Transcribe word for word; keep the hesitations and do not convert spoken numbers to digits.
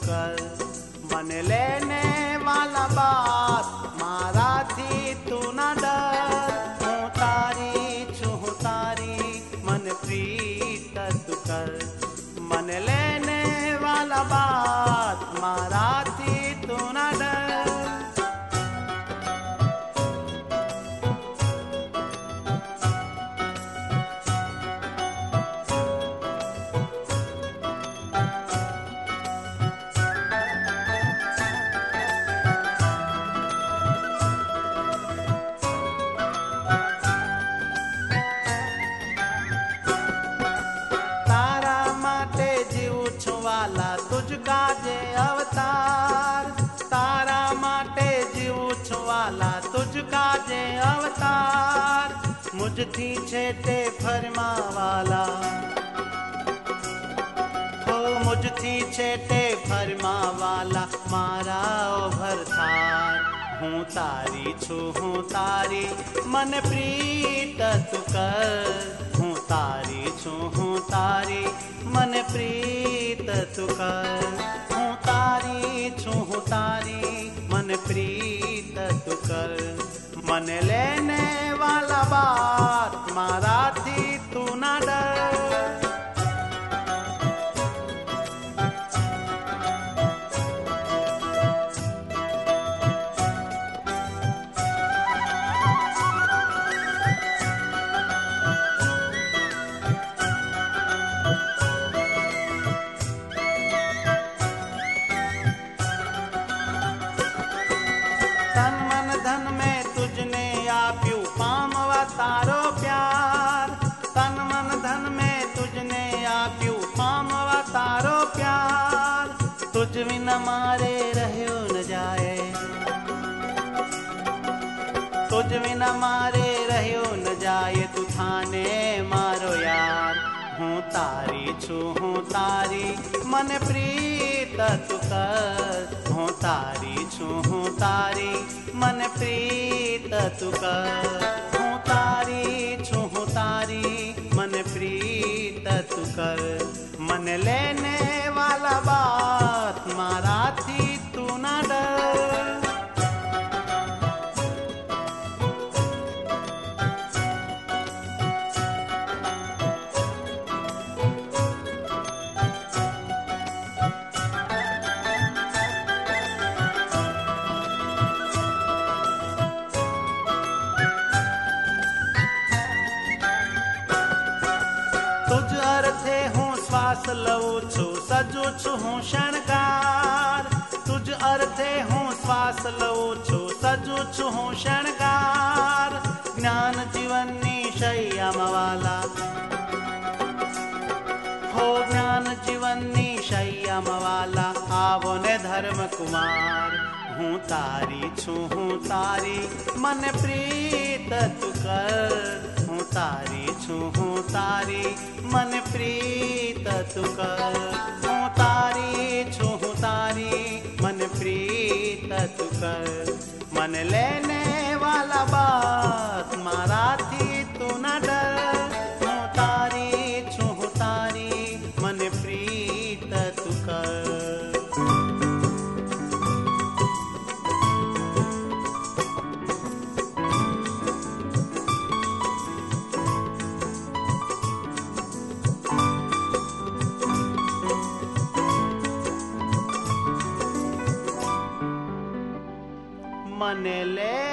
कर। मन लेने वाला बात मारा थी तू न डर। हूँ तारी छू तारी मन प्रीत तू कर। मन लेने वाला बात मारा थी तू न डर। तुझका जे अवतार तारा माटे जीव छुवाला तुझका जे अवतार। मुझ थी छेते फरमा वाला हो मुझ थी छेते फरमा वाला मारा ओ भरतार। हूँ तारी छू हूँ तारी मन प्रीत तू कर। हूँ तारी छू हूँ तारी मन प्रीत तू कर। हूँ तारी छू हूँ तारी मन प्रीत तू कर। मन लेने वाला बात मारा थी तू न डर। तारो प्यार तन मन धन में तुझने आप्यू पामवा तारो प्यार। तुझ बिन मारे रहयो न जाए तुझ बिन मारे रहयो न जाए तू थाने मारो यार। हूँ तारी छू हूँ तारी मन प्रीत तू कर। हूँ तारी छू हूँ तारी मन प्रीत तू कर। तारी छू तारी मन प्रीत तू कर। मन लेने वाला बात मारा थी तू न डर। श्वास लऊ छु सजू छु हूँ शणगार। तुझ अर्थे हूँ श्वास लऊ छु सजू छु हूँ शणगार। ज्ञान जीवनी शैया मवाला हो ज्ञान जीवनी शैया मवाला आवो ने धर्म कुमार। हूँ तारी छू हूँ तारी मन प्रीत तू कर। हूँ तारी छू हूँ तारी मन प्रीत तू कर। हूँ तारी छू हूँ तारी मन प्रीत तू कर। मन लेने वाला बात मारा थी तू न डर। हूँ तारी छू हूँ तारी मन प्रीत तू कर। मन ले